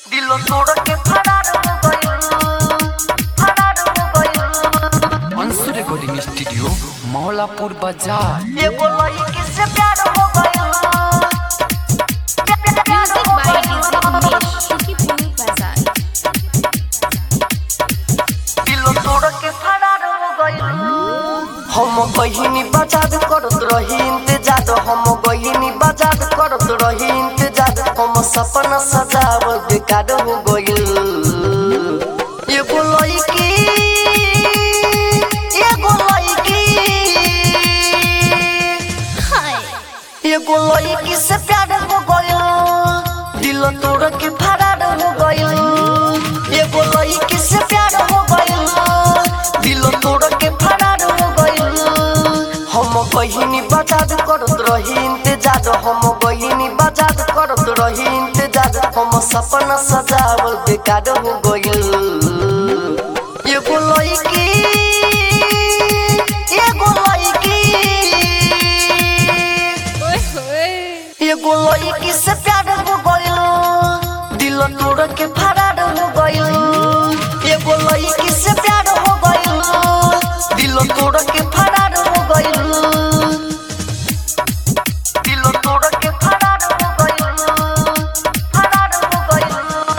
दिलो तोड़ के फरार हो गइल। अंशु रिकॉर्डिंग स्टूडियो मौलापुर बाजार। ये बोला ये किससे प्यार हो गइल। Music by DJ Umesh Shukipur Bazar. दिलो तोड़ के फरार हो गइल। हम बहिनी बाजार करत रही इंतजार, हम बहिनी बाजार करत रही इंतजार, हम सपना सजावल बेकार हो गइल। ये बोलाई की ये बोलाई की से प्यार हो गइल। दिल तोड़ के फरार हो गइल। ये बोलाई की से प्यार हो गइल। दिल तोड़ के फरार हो गइल। हम बहिनी बाजार करत रही इंतजार, हम बहिनी बाजार करत रही इंतजार, हम सपना सजावल बेकार हो गइल। ये बोलाई की एगो लड़की से प्यार हो गइल। दिल तोड़ के फरार हो गइल। एगो लड़की से प्यार हो गइल। दिल तोड़ के फरार हो गइल। दिल तोड़ के फरार हो गइल। फरार हो गइल।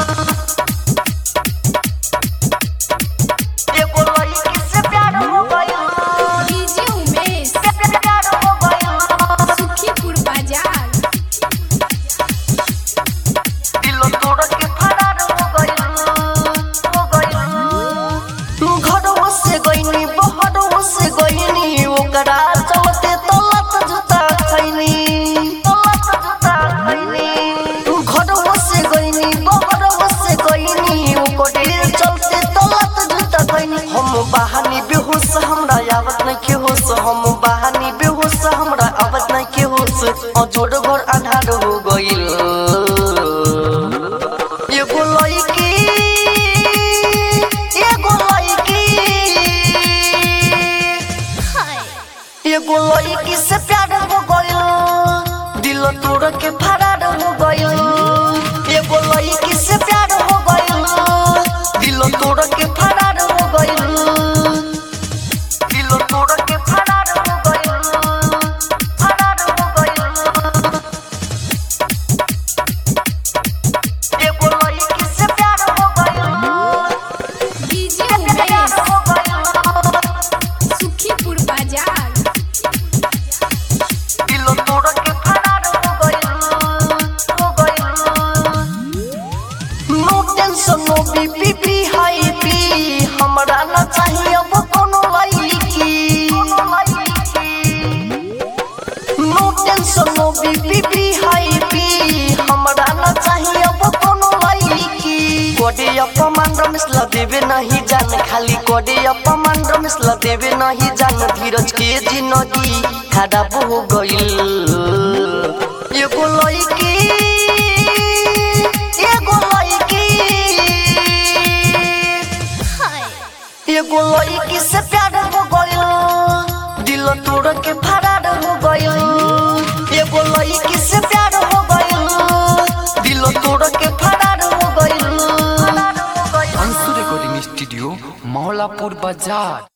एगो लड़की से प्यार हो गइल। डीजे उमेश प्यार हो गइल। शुकीपुर बाजार। ओकरा चलते तलत जूता खैनी। घरवा से गइनी बहरवा से गइनी, ओकरे चलते तलत जूता खैनी। हम बहानी बेहोश हमरा आवत नहीं के होश, हम बहानी बेहोश हमरा आवत नहीं के होश, अजोड़ घर अन्हार हो गइल। एगो लड़की एगो लड़की से प्यार हो गइल। दिल तोड़ के फरार हो गइल। एगो लड़की से प्यार हो गइल। दिल तोड़ के फरार हो गइल। दिल तोड़ के फरार हो गइल। फरार हो गइल। एगो लड़की से प्यार हो गइल। डीजे उमेश हो गइल। शुकीपुर बाजार। तोड़ के फरार हो गइल। हो गइल। नो टेंशन नो बीपी हाई पी, हमरा ना चाहिए अब कोनो लड़की। नो टेंशन नो बीपी हाई पी, हमरा ना चाहिए अब कोनो लड़की। कोडे अपमान रमेशला देवे नहीं जान, खाली कोडे अपमान रमेशला देवे नहीं जान, धीरज के जिंदगी खराब हो गइल। एगो लड़की एगो लड़की से प्यार हो गइल। दिल तोड़ के फरार हो गइल। एगो लड़की से प्यार हो गइल। दिल तोड़ के फरार हो गइल। अंशु रिकॉर्डिंग स्टूडियो मौलापुर बाजार।